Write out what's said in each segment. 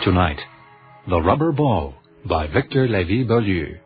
Tonight, The Rubber Ball by Victor Lévy-Beaulieu.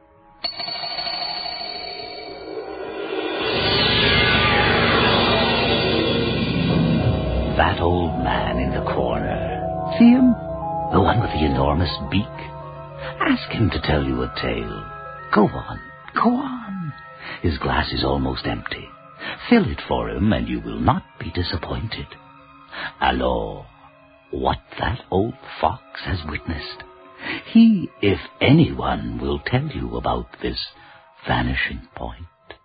That old man in the corner. See him? The one with the enormous beak. Ask him to tell you a tale. Go on, go on. His glass is almost empty. Fill it for him, and you will not be disappointed. Alors, what that old fox has witnessed, he, if anyone, will tell you about this vanishing point.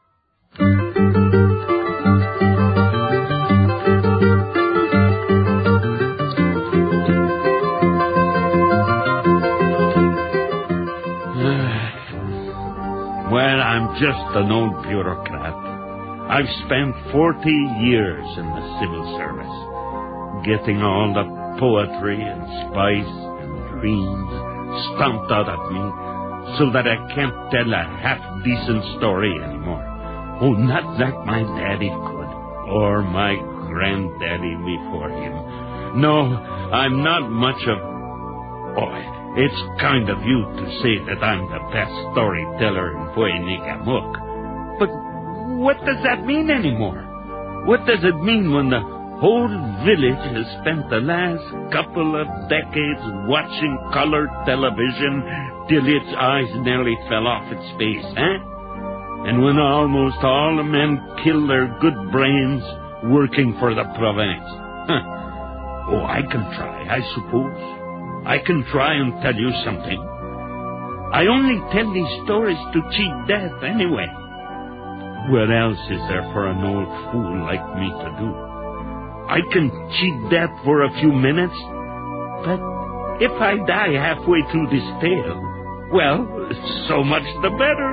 Well, I'm just an old bureaucrat. I've spent 40 years in the civil service, getting all the poetry and spice and dreams stomped out of me so that I can't tell a half-decent story anymore. Oh, not like my daddy could, or my granddaddy before him. No, I'm not much of... Boy, it's kind of you to say that I'm the best storyteller in Poe-Ni-Kamook. But what does that mean anymore? What does it mean when the whole village has spent the last couple of decades watching colored television till its eyes nearly fell off its face, eh? And when almost all the men kill their good brains working for the province? Oh, I can try, I suppose. I can try and tell you something. I only tell these stories to cheat death anyway. What else is there for an old fool like me to do? I can cheat death for a few minutes, but if I die halfway through this tale, well, so much the better.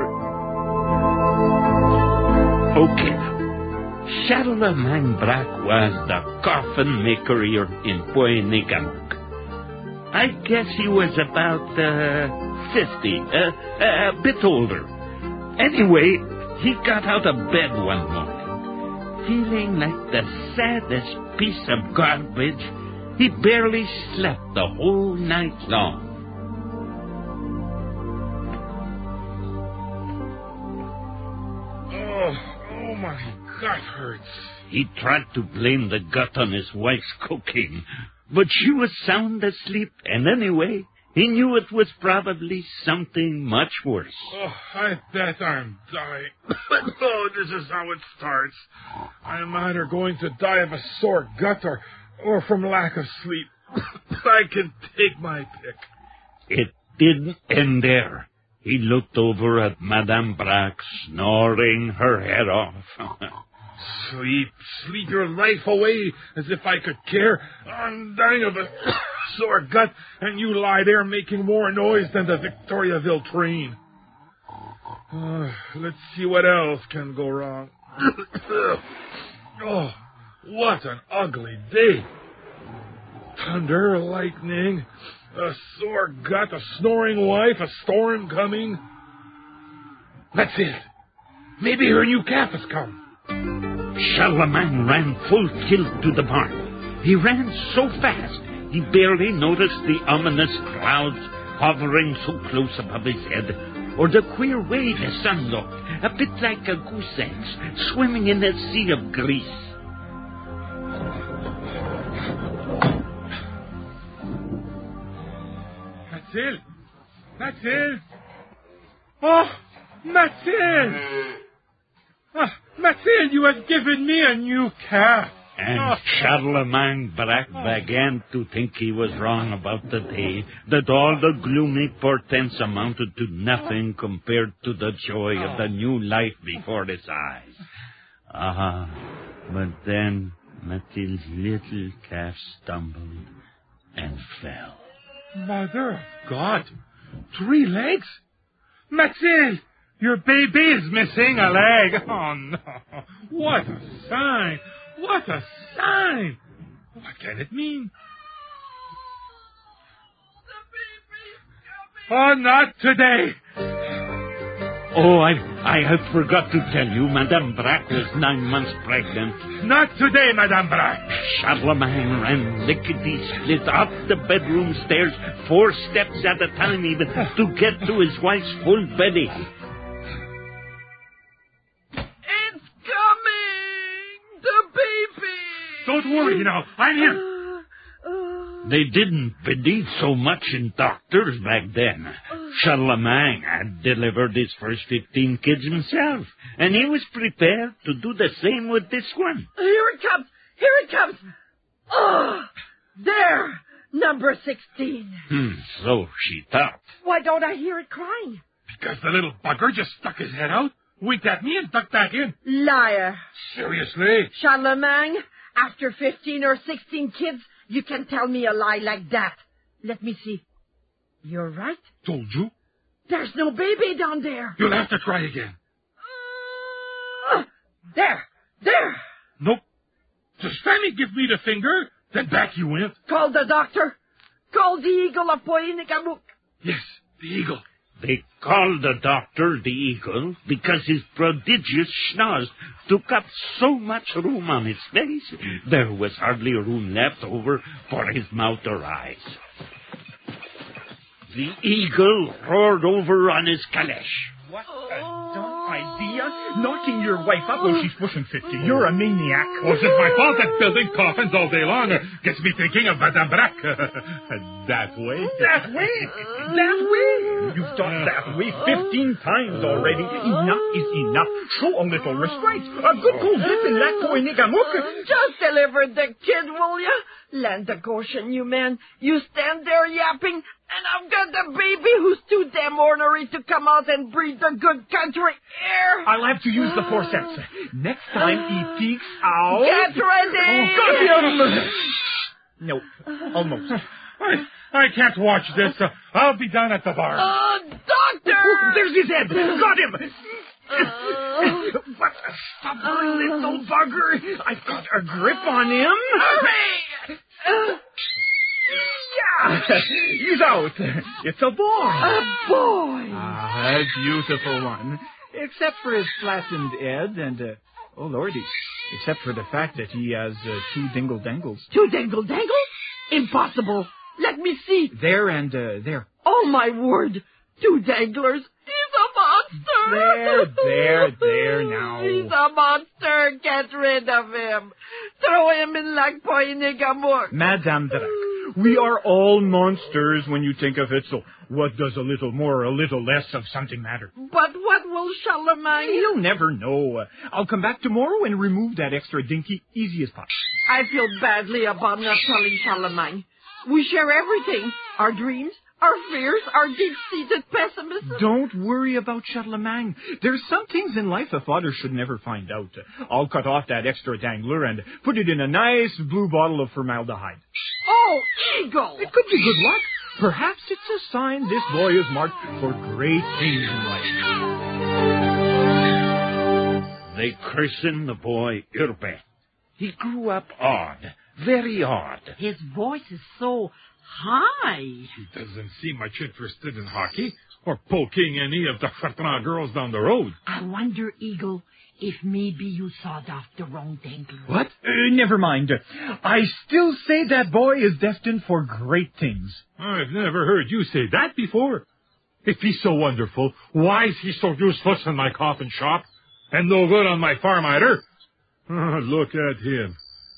Okay. Charlemagne Braque was the coffin maker here in Poe-Ni-Kamook. I guess he was about 50, a bit older. Anyway, he got out of bed one morning, feeling like the saddest piece of garbage. He barely slept the whole night long. Oh, my gut hurts. He tried to blame the gut on his wife's cooking, but she was sound asleep, and anyway, he knew it was probably something much worse. Oh, I bet I'm dying. Oh, this is how it starts. I'm either going to die of a sore gut or from lack of sleep. I can take my pick. It didn't end there. He looked over at Madame Braque, snoring her head off. Sleep your life away as if I could care. I'm dying of a sore gut, and you lie there making more noise than the Victoriaville train. Let's see what else can go wrong. Oh, what an ugly day. Thunder, lightning, a sore gut, a snoring wife, a storm coming. That's it. Maybe her new calf has come. Charlemagne ran full tilt to the barn. He ran so fast, he barely noticed the ominous clouds hovering so close above his head, or the queer way the sun looked, a bit like a goose egg swimming in a sea of grease. Mathilde! Mathilde! Oh, Mathilde! Mathilde, you have given me a new calf. And Charlemagne Braque began to think he was wrong about the day, that all the gloomy portents amounted to nothing compared to the joy of the new life before his eyes. But then Mathilde's little calf stumbled and fell. Mother of God! 3 legs? Mathilde! Your baby is missing a leg. Oh, no. What a sign. What a sign. What can it mean? Oh, not today. Oh, I had forgot to tell you, Madame Braque was 9 months pregnant. Not today, Madame Braque. Charlemagne ran lickety-split up the bedroom stairs, 4 steps at a time even, to get to his wife's full belly. It's coming! The baby! Don't worry, I'm here. They didn't believe so much in doctors back then. Charlemagne had delivered his first 15 kids himself, and he was prepared to do the same with this one. Here it comes! Here it comes! Oh, there! Number 16. So she thought. Why don't I hear it crying? Because the little bugger just stuck his head out, winked at me, and ducked back in. Liar. Seriously? Charlemagne, after 15 or 16 kids, you can tell me a lie like that. Let me see. You're right. Told you. There's no baby down there. You'll have to try again. There. Nope. Just Fanny give me the finger, then back you went. Call the doctor. Call the eagle of Poinigamuk. Yes, the eagle. They called the doctor the eagle because his prodigious schnoz took up so much room on his face, there was hardly room left over for his mouth or eyes. The eagle roared over on his caleche. What a dumb idea. Knocking your wife up while she's pushing 50. You're a maniac. Oh, it's my fault that building coffins all day long gets me thinking of Madame Braque. That way? That way? That way? You've done that way 15 times already. Enough is enough. Show a little restraint. A good cold dip in Lac Poinigamuk. Just deliver the kid, will ya? Land of Goshen, you man. You stand there yapping, and I've got the baby who's too damn ornery to come out and breathe the good country air. I'll have to use the forceps. Next time he peeks out... Get ready! Got him! No, almost. I can't watch this. I'll be down at the bar. Doctor! There's his head! Got him! What a stubborn little bugger! I've got a grip on him. Hurry! Yeah! He's out. It's a boy. A boy! A beautiful one. Except for his flattened head and, oh lordy, except for the fact that he has 2 dingle-dangles. 2 dingle-dangles? Impossible. Let me see. There and there. Oh, my word. 2 danglers. He's a monster. There now. He's a monster. Get rid of him. Throw him in Lac Poinigamuk. Madame Braque, we are all monsters when you think of it, so what does a little more, a little less of something matter? But what will Charlemagne... He'll never know. I'll come back tomorrow and remove that extra dinky easy as possible. I feel badly about not telling Charlemagne. We share everything. Our dreams, our fears, our deep-seated pessimism. Don't worry about Charlemagne. There's some things in life a father should never find out. I'll cut off that extra dangler and put it in a nice blue bottle of formaldehyde. Oh, eagle! It could be good luck. Perhaps it's a sign this boy is marked for great things in life. They christened the boy Urbain. He grew up odd, very odd. His voice is so high. He doesn't seem much interested in hockey or poking any of the Bertrand girls down the road. I wonder, Eagle, if maybe you sawed off the wrong dangler. What? Never mind. I still say that boy is destined for great things. I've never heard you say that before. If he's so wonderful, why is he so useless in my coffin shop and no good on my farm either? Oh, look at him.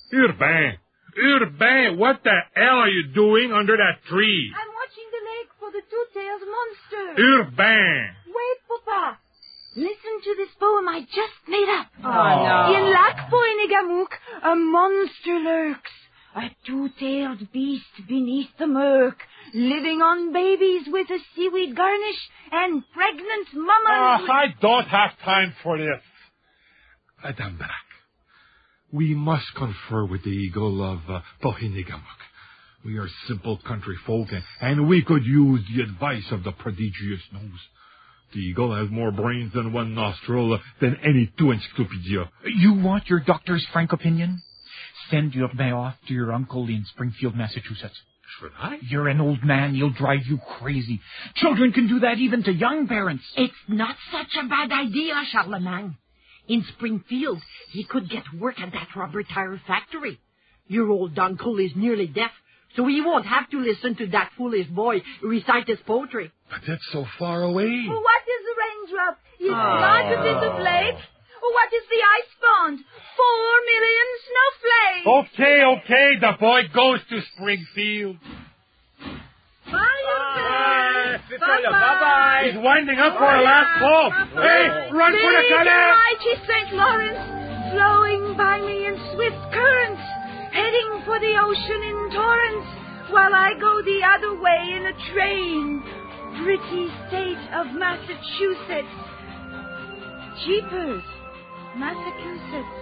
Urbain, what the hell are you doing under that tree? I'm watching the lake for the 2-tailed monster. Urbain! Wait, Papa. Listen to this poem I just made up. Oh, no. In Lac Poinigamuk, a monster lurks, a 2-tailed beast beneath the murk, living on babies with a seaweed garnish and pregnant mamas. I don't have time for this. Madame Braque, we must confer with the eagle of Poinigamuk. We are simple country folk, and we could use the advice of the prodigious nose. The eagle has more brains than one nostril than any 2 encyclopedia. You want your doctor's frank opinion? Send Urbain off to your uncle in Springfield, Massachusetts. for that. You're an old man. You'll drive you crazy. Children can do that even to young parents. It's not such a bad idea, Charlemagne. In Springfield, he could get work at that rubber tire factory. Your old uncle is nearly deaf, so he won't have to listen to that foolish boy recite his poetry. But that's so far away. What is a raindrop? Is not a bit of lake? What is the ice pond? 4 million snowflakes. Okay, the boy goes to Springfield. Bye-bye. He's winding up for a last call. Hey, run for the canal! Mighty St. Lawrence, flowing by me in swift currents, heading for the ocean in torrents, while I go the other way in a train. Pretty state of Massachusetts. Jeepers. Massachusetts.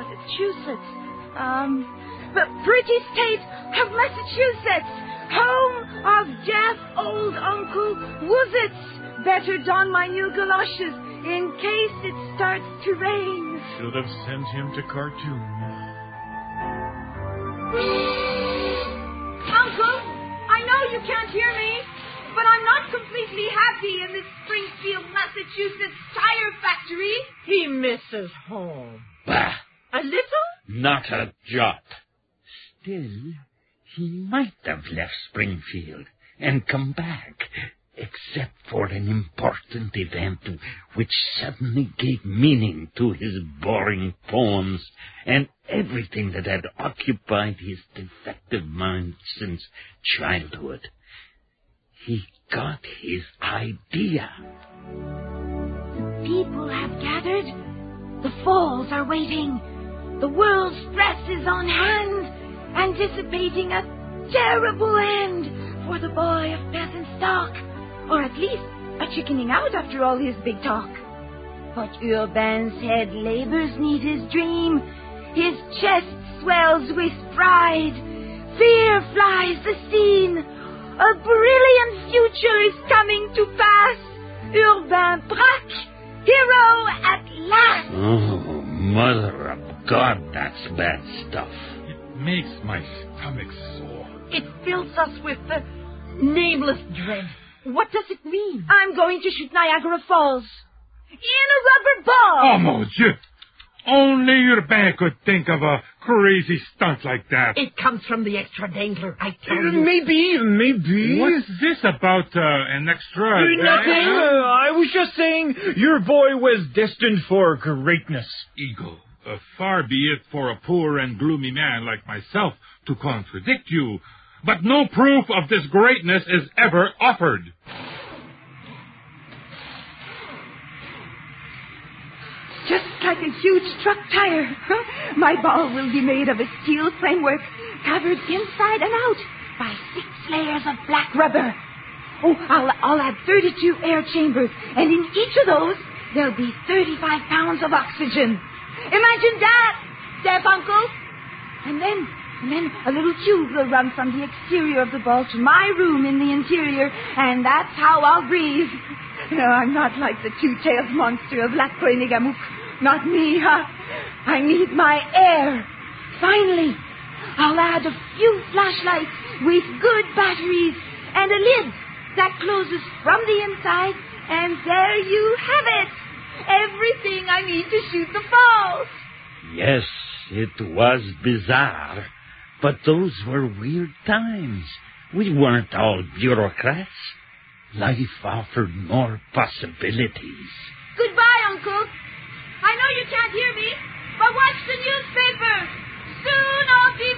But pretty state of Massachusetts. Home of deaf old Uncle Woozits. Better don my new galoshes in case it starts to rain. Should have sent him to cartoon. Uncle, I know you can't hear me, but I'm not completely happy in this Springfield, Massachusetts tire factory. He misses home. Bah! A little? Not a jot. Still, he might have left Springfield and come back, except for an important event which suddenly gave meaning to his boring poems and everything that had occupied his defective mind since childhood. He got his idea. The people have gathered. The falls are waiting. The world's press is on hand, anticipating a terrible end for the boy of peasant stock, or at least a chickening out after all his big talk. But Urbain's head labors 'neath his dream. His chest swells with pride. Fear flies the scene. A brilliant future is coming to pass. Urbain Braque, hero at last. Oh, Mother of God, that's bad stuff. It makes my stomach sore. It fills us with the nameless dread. What does it mean? I'm going to shoot Niagara Falls. In a rubber ball. Oh, mon Dieu! Only Urbain could think of a crazy stunt like that. It comes from the extra dangler, I tell you. Maybe. What's this about an extra... Nothing. I was just saying your boy was destined for greatness. Eagle, far be it for a poor and gloomy man like myself to contradict you, but no proof of this greatness is ever offered. Just like a huge truck tire. My ball will be made of a steel framework covered inside and out by 6 layers of black rubber. Oh, I'll add 32 air chambers, and in each of those, there'll be 35 pounds of oxygen. Imagine that, deaf uncle. And then a little tube will run from the exterior of the ball to my room in the interior, and that's how I'll breathe. No, I'm not like the two-tailed monster of Lac Poinigamouk. Not me, huh? I need my air. Finally, I'll add a few flashlights with good batteries and a lid that closes from the inside, and there you have it. Everything I need to shoot the falls. Yes, it was bizarre, but those were weird times. We weren't all bureaucrats. Life offered more possibilities. Goodbye, Uncle. I know you can't hear me, but watch the newspaper. Soon I'll be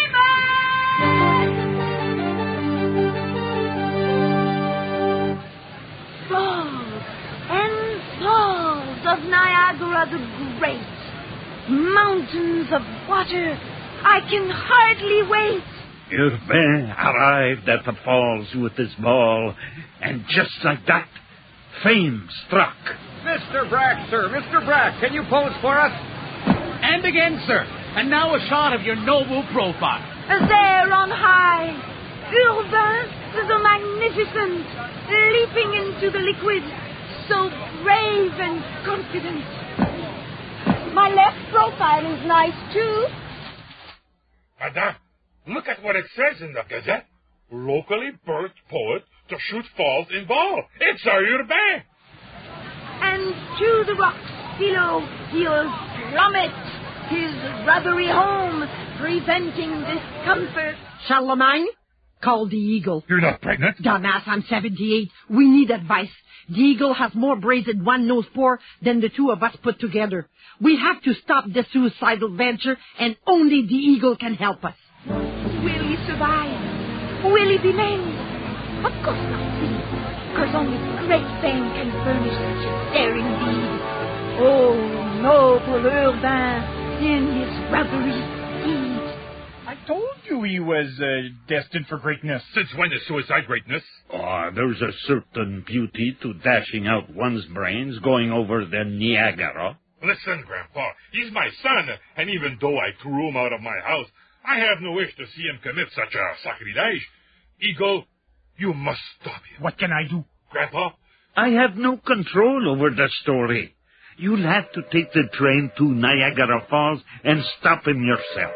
famous. Falls and falls of Niagara the Great. Mountains of water. I can hardly wait. Urbain arrived at the falls with his ball, and just like that, fame struck. Mr. Braque, sir. Mr. Braque, can you pose for us? And again, sir. And now a shot of your noble profile. There on high, Urbain the Magnificent, leaping into the liquid, so brave and confident. My left profile is nice, too. Madame, look at what it says in the Gazette. locally birthed poet to shoot falls in ball. It's our Urbain. And to the rocks below he'll plummet his rubbery home, preventing discomfort. Charlemagne, call the Eagle. You're not pregnant? Dumbass, I'm 78. We need advice. The Eagle has more brazen one-nose pore than the two of us put together. We have to stop the suicidal venture, and only the Eagle can help us. Will he survive? Will he be made? Of course not, because only great fame can furnish such a daring deed. Oh, noble Urbain, in his rubbery steed. I told you he was destined for greatness. Since when is suicide greatness? Oh, there's a certain beauty to dashing out one's brains going over the Niagara. Listen, Grandpa, he's my son, and even though I threw him out of my house, I have no wish to see him commit such a sacrilege. Eagle, you must stop him. What can I do? Grandpa? I have no control over the story. You'll have to take the train to Niagara Falls and stop him yourself.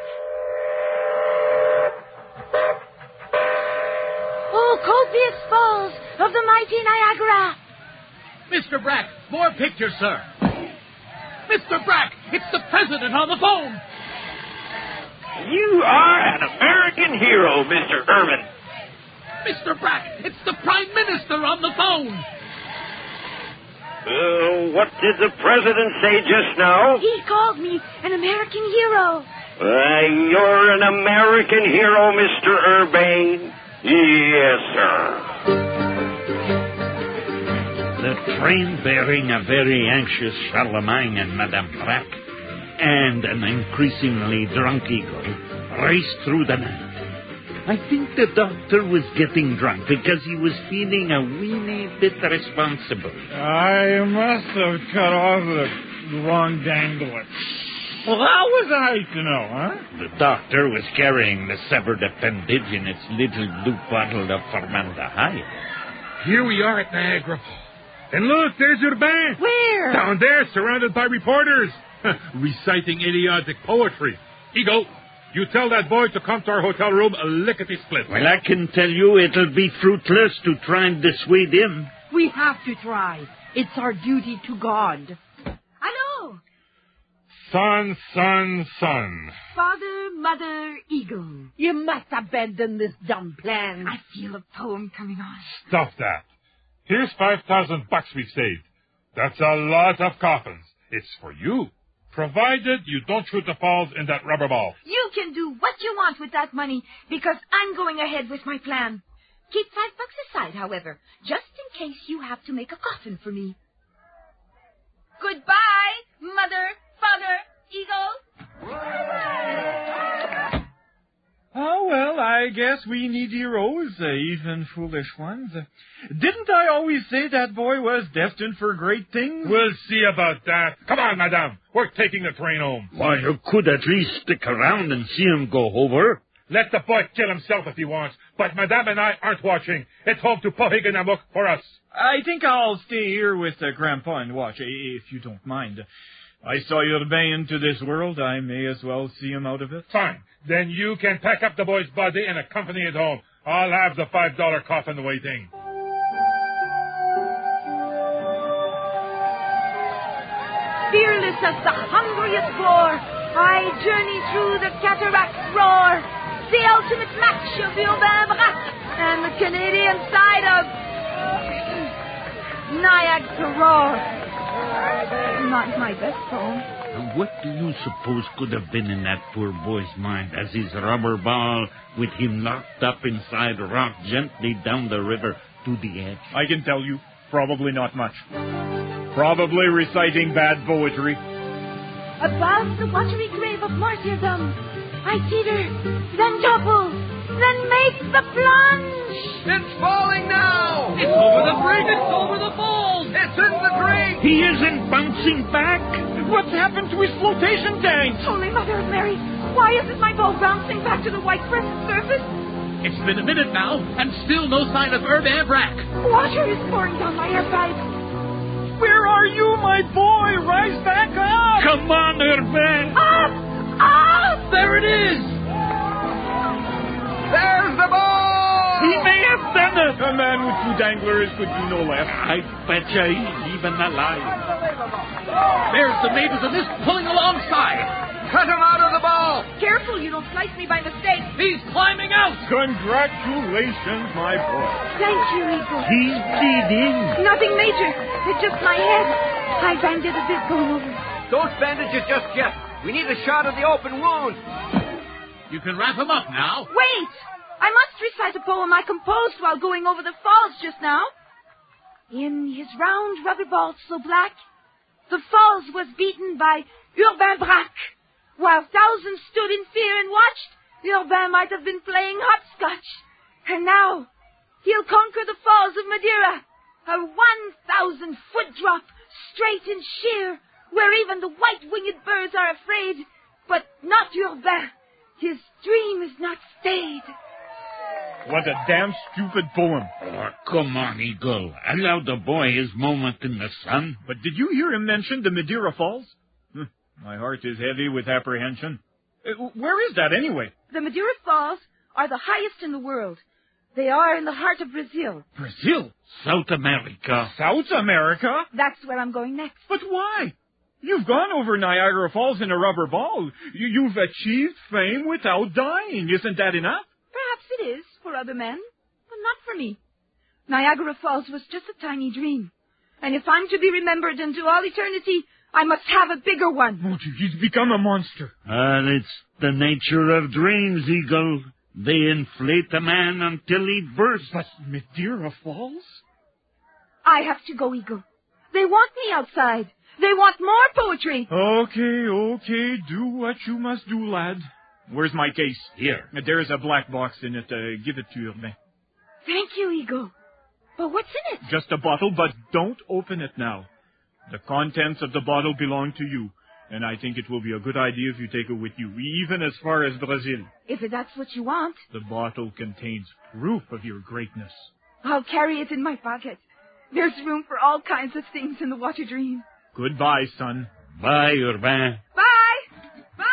Oh, copious falls of the mighty Niagara. Mr. Brack, more pictures, sir. Mr. Brack, it's the president on the phone. You are an American hero, Mr. Irvin. Mr. Brack, it's the prime minister on the phone. What did the president say just now? He called me an American hero. You're an American hero, Mr. Urbain. Yes, sir. The train bearing a very anxious Charlemagne and Madame Brack and an increasingly drunk Eagle raced through the night. I think the doctor was getting drunk because he was feeling a weeny bit responsible. I must have cut off the wrong dangler. Well, how was I to know, huh? The doctor was carrying the severed appendage in its little blue bottle of formaldehyde. Here we are at Niagara Falls. And look, there's Urbain. Where? Down there, surrounded by reporters, reciting idiotic poetry. Eagle, you tell that boy to come to our hotel room lickety-split. Well, I can tell you it'll be fruitless to try and dissuade him. We have to try. It's our duty to God. Hello, Son, son, son. Father, Mother, Eagle. You must abandon this dumb plan. I feel a poem coming on. Stuff that. Here's $5,000 we've saved. That's a lot of coffins. It's for you, provided you don't shoot the falls in that rubber ball. You can do what you want with that money, because I'm going ahead with my plan. Keep $5 aside, however, just in case you have to make a coffin for me. Goodbye, Mother, Father, Eagle. Oh, well, I guess we need heroes, even foolish ones. Didn't I always say that boy was destined for great things? We'll see about that. Come on, madame. We're taking the train home. Why, you could at least stick around and see him go over. Let the boy kill himself if he wants, but madame and I aren't watching. It's home to Pohiganamuk for us. I think I'll stay here with Grandpa and watch, if you don't mind. I saw Urbain into this world. I may as well see him out of it. Fine. Then you can pack up the boy's body and accompany it home. I'll have the $5 coffin waiting. Fearless as the hungriest boar, I journey through the cataract's roar. The ultimate match of Urbain Brack and the Canadian side of Niagara. Not my best poem. And what do you suppose could have been in that poor boy's mind as his rubber ball, with him locked up inside, rocked gently down the river to the edge? I can tell you, probably not much. Probably reciting bad poetry. Above the watery grave of martyrdom, I teeter, then topple, then make the plunge. It's falling now! It's over the bridge. It's over the falls. It's in the drink! He isn't bouncing back. What's happened to his flotation tank? Holy Mother of Mary, why isn't my boat bouncing back to the white crescent surface? It's been a minute now, and still no sign of Urbain Brack. Water is pouring down my air pipe. Where are you, my boy? Rise back up! Come on, Urbain. Up! Up! There it is. There's the ball! He done it! A man with 2 danglers could do no less. I betcha he's even alive. There's the maid of the mist pulling alongside. Cut him out of the ball! Careful you don't slice me by mistake. He's climbing out. Congratulations, my boy. Thank you, Eagle. He's bleeding. Nothing major. It's just my head. I banded a bit going over. Don't bandage it just yet. We need a shot of the open wound. You can wrap him up now. Wait! I must recite a poem I composed while going over the falls just now. In his round rubber ball so black, the falls was beaten by Urbain Braque. While thousands stood in fear and watched, Urbain might have been playing hopscotch. And now, he'll conquer the falls of Madeira, a 1,000-foot drop, straight and sheer, where even the white-winged birds are afraid. But not Urbain. His dream is not stayed. What a damn stupid poem. Oh, come on, Eagle. Allow the boy his moment in the sun. But did you hear him mention the Madeira Falls? My heart is heavy with apprehension. Where is that, anyway? The Madeira Falls are the highest in the world. They are in the heart of Brazil. Brazil? South America. South America? That's where I'm going next. But why? You've gone over Niagara Falls in a rubber ball. You've achieved fame without dying. Isn't that enough? Perhaps it is for other men, but not for me. Niagara Falls was just a tiny dream. And if I'm to be remembered into all eternity, I must have a bigger one. Oh, he's become a monster. And it's the nature of dreams, Eagle. They inflate a man until he bursts. But Madeira Falls? I have to go, Eagle. They want me outside. They want more poetry. Okay. Do what you must do, lad. Where's my case? Here. There's a black box in it. Give it to Urbain. Thank you, Eagle. But what's in it? Just a bottle, but don't open it now. The contents of the bottle belong to you, and I think it will be a good idea if you take it with you, even as far as Brazil. If that's what you want. The bottle contains proof of your greatness. I'll carry it in my pocket. There's room for all kinds of things in the water dream. Goodbye, son. Bye, Urbain. Bye! Bye!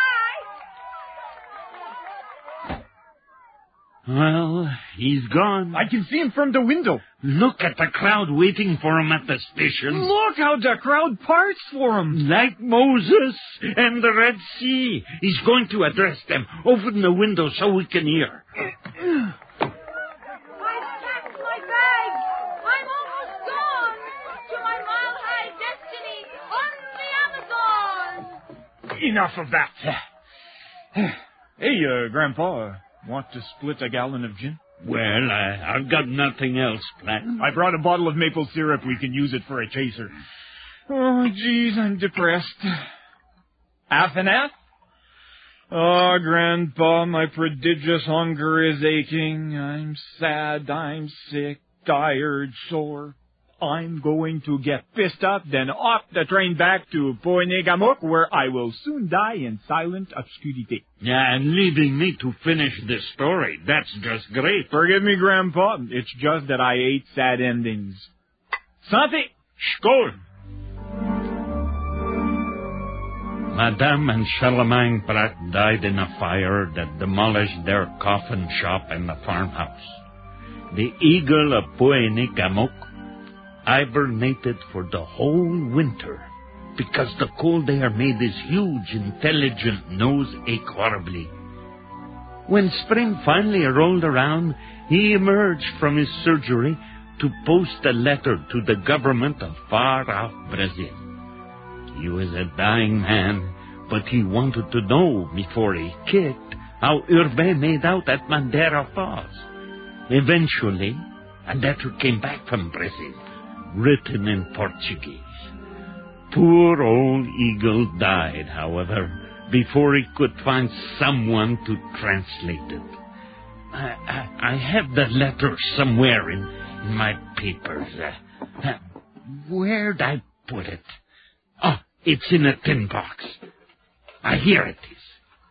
Well, he's gone. I can see him from the window. Look at the crowd waiting for him at the station. Look how the crowd parts for him. Like Moses and the Red Sea. He's going to address them. Open the window so we can hear. I've packed my bag. I'm almost gone to my mile-high destiny on the Amazon. Enough of that. Hey, Grandpa, want to split a gallon of gin? Well, I've got nothing else planned. I brought a bottle of maple syrup. We can use it for a chaser. Oh, geez, I'm depressed. Half and half? Oh, Grandpa, my prodigious hunger is aching. I'm sad, I'm sick, tired, sore. I'm going to get pissed up, then off the train back to Pointe-Gamouk, where I will soon die in silent obscurity. Yeah, and leaving me to finish this story. That's just great. Forgive me, Grandpa. It's just that I hate sad endings. Santé! Skål! Madame and Charlemagne Braque died in a fire that demolished their coffin shop and the farmhouse. The eagle of Pointe-Gamouk hibernated for the whole winter because the cold air made his huge, intelligent nose ache horribly. When spring finally rolled around, he emerged from his surgery to post a letter to the government of far-off Brazil. He was a dying man, but he wanted to know before he kicked how Urbain made out at Madeira Falls. Eventually, a letter came back from Brazil, written in Portuguese. Poor old Eagle died, however, before he could find someone to translate it. I have the letter somewhere in my papers. Where'd I put it? Oh, it's in a tin box. Here it is.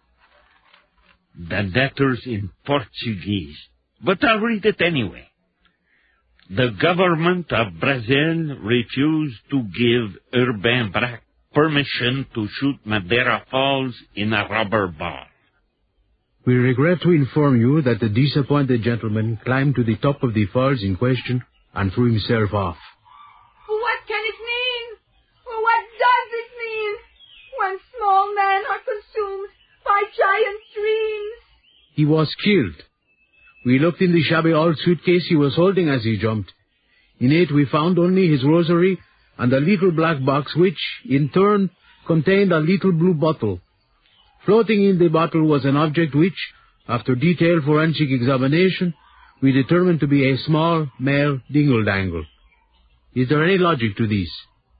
The letter's in Portuguese, but I'll read it anyway. The government of Brazil refused to give Urbain Braque permission to shoot Madeira Falls in a rubber ball. We regret to inform you that the disappointed gentleman climbed to the top of the falls in question and threw himself off. What can it mean? What does it mean? When small men are consumed by giant dreams. He was killed. We looked in the shabby old suitcase he was holding as he jumped. In it we found only his rosary and a little black box which, in turn, contained a little blue bottle. Floating in the bottle was an object which, after detailed forensic examination, we determined to be a small male dingle-dangle. Is there any logic to this?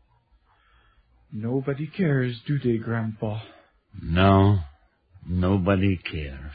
Nobody cares, do they, Grandpa? No, nobody cares.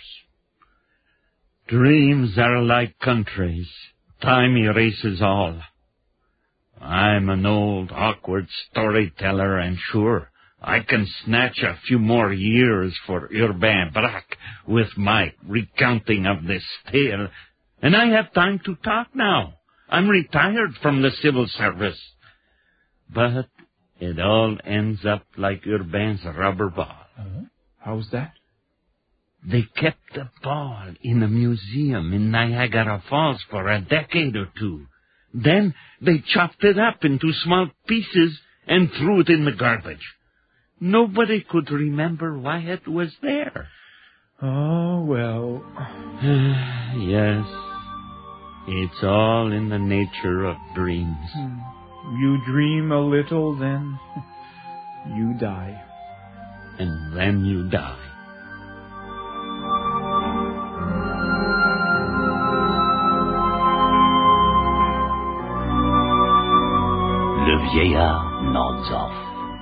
Dreams are like countries. Time erases all. I'm an old, awkward storyteller, and sure, I can snatch a few more years for Urbain Braque with my recounting of this tale. And I have time to talk now. I'm retired from the civil service. But it all ends up like Urbain's rubber ball. How's that? They kept the ball in a museum in Niagara Falls for a decade or two. Then they chopped it up into small pieces and threw it in the garbage. Nobody could remember why it was there. Oh, well. Yes, it's all in the nature of dreams. You dream a little, then you die. And then you die. Le vieillard nods off.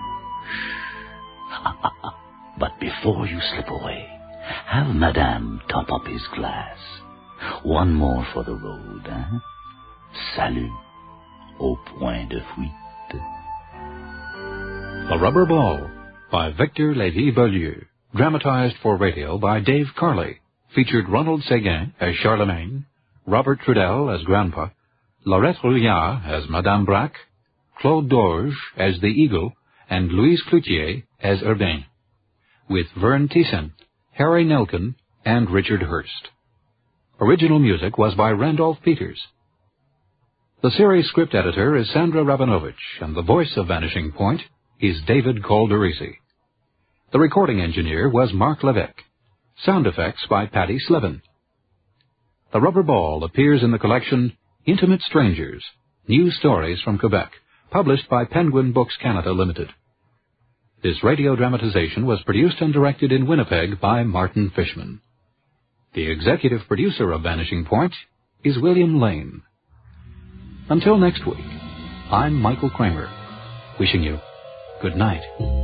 But before you slip away, have Madame top up his glass. One more for the road, hein? Salut, au point de fuite. The Rubber Ball by Victor Lévy-Beaulieu, dramatized for radio by Dave Carley, featured Ronald Séguin as Charlemagne, Robert Trudel as Grandpa, Laurette Rouillard as Madame Braque, Claude Dorge as the Eagle, and Louise Cloutier as Urbain, with Vern Thiessen, Harry Nelkin, and Richard Hurst. Original music was by Randolph Peters. The series script editor is Sandra Rabinovich, and the voice of Vanishing Point is David Calderisi. The recording engineer was Mark Levesque. Sound effects by Patty Slevin. The Rubber Ball appears in the collection Intimate Strangers, New Stories from Quebec, published by Penguin Books Canada Limited. This radio dramatization was produced and directed in Winnipeg by Martin Fishman. The executive producer of Vanishing Point is William Lane. Until next week, I'm Michael Kramer, wishing you good night.